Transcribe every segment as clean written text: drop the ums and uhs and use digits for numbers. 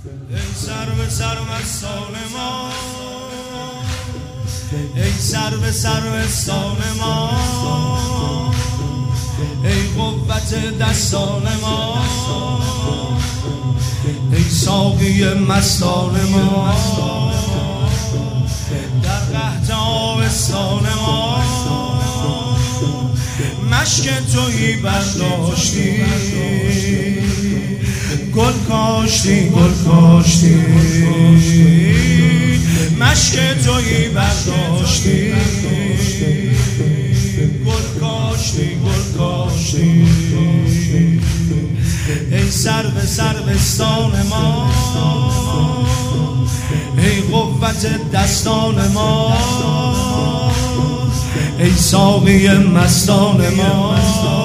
ای سر به سر مستان ما، ای سر به سر مستان ما، ای قوت دستان ما، ای ساقی مستان ما، در قحط آبستان ما مشک تویی برداشتی، گل کاشتی گل کاشتی، مشک تویی برداشتی، گل کاشتی گل کاشتی. ای سر به سر بستان ما، ای قوت دستان ما، ای ساقی مستان ما،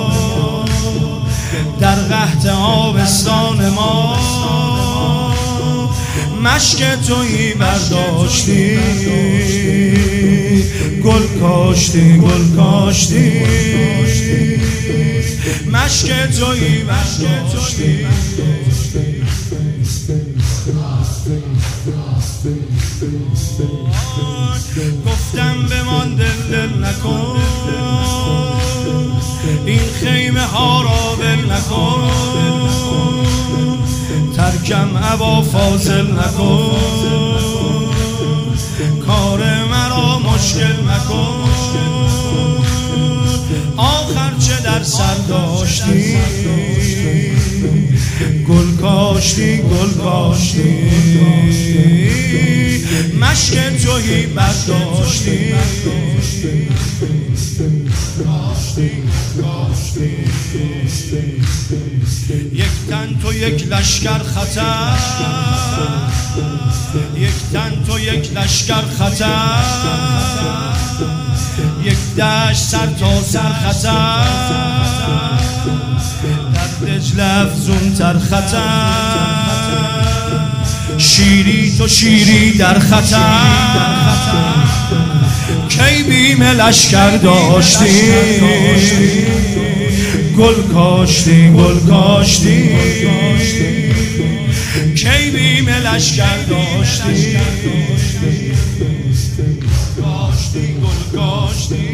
در قحط آبستان ما مشک تویی برداشتی، گل کاشتی گل کاشتی، مشک تویی برداشتی. گفتم بمان دل نکن، این خیمه ها را ول نکن، ترکم ابا فاضل نکن، کار مرا مشکل نکن. آخر چه در سر داشتی، گل کاشتی گل کاشتی، مشک تویی برداشتی، یک تن تو یک لشکر خطر، یک تن تو یک لشکر خطر، یک دشت سر تا سر خطر، در دجله افزون تر خطر، شیری تو شیری در خطر، کی بیم لشکر داشتی، گل کاشتی گل کاشتی، کی بیم لشکر داشتی، گل کاشتی،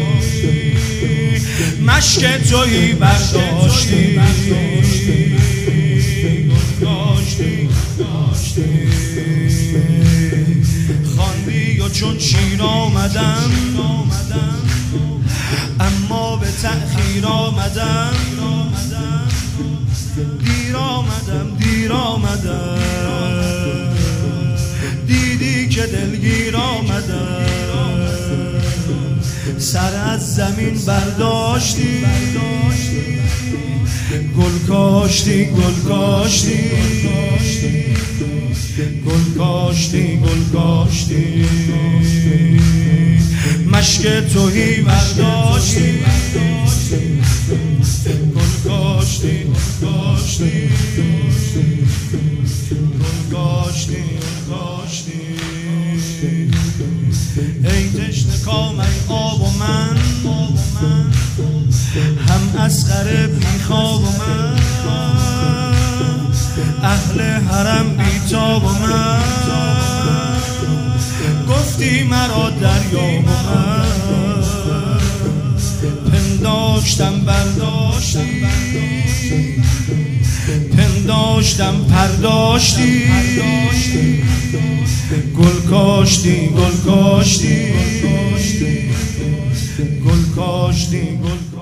مشک تویی برداشتی، گل کاشتی خواندی و چون شیر آمدم، اما به تأخیر آمدم، دیر آمدم دیر آمدم، دیدی که دلگیر آمدم، سر از زمین برداشتی، گل کاشتی گل کاشتی، گل کاشتی گل کاشتی، مشک تویی برداشتی، گل کاشتی گل کاشتی، گل کاشتی گل کاشتی. ای تشنه کام ای آب و من، هم اصغر بی خواب و من، اهل حرم بی تاب و من، گفتی مرا دریا و من، پنداشتم برداشتی، پنداشتم پرداشتی، گل کاشتی گل کاشتی، گل کاشتی گل